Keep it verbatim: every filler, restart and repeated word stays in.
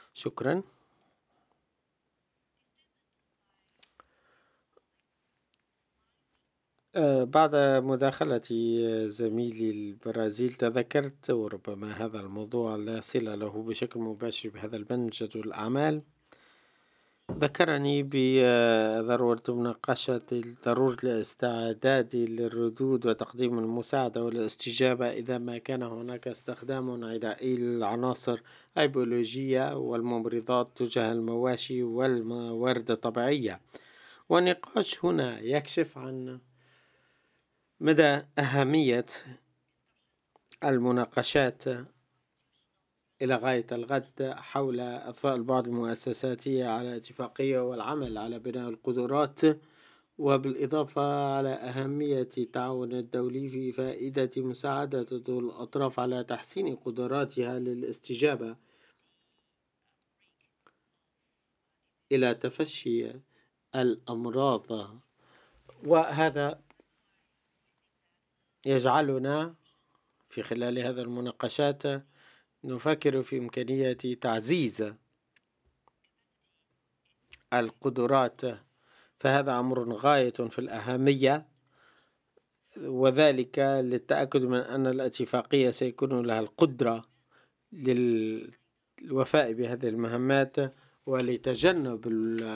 شكرا. آه، بعد مداخلة زميلي البرازيل تذكرت، وربما هذا الموضوع لا صلة له بشكل مباشر بهذا البنج جدول الأعمال، ذكرني بضرورة مناقشة ضرورة الاستعداد للردود وتقديم المساعدة والاستجابة إذا ما كان هناك استخدام عدائي للعناصر البيولوجية والممرضات تجاه المواشي والموارد الطبيعية. والنقاش هنا يكشف عن مدى أهمية المناقشات إلى غاية الغد حول إضفاء البعض المؤسساتي على اتفاقية والعمل على بناء القدرات، وبالإضافة على أهمية التعاون الدولي في فائدة مساعدة الأطراف على تحسين قدراتها للاستجابة إلى تفشي الأمراض. وهذا يجعلنا في خلال هذه المناقشات نفكر في إمكانية تعزيز القدرات، فهذا أمر غاية في الأهمية، وذلك للتأكد من أن الاتفاقية سيكون لها القدرة للوفاء بهذه المهمات ولتجنب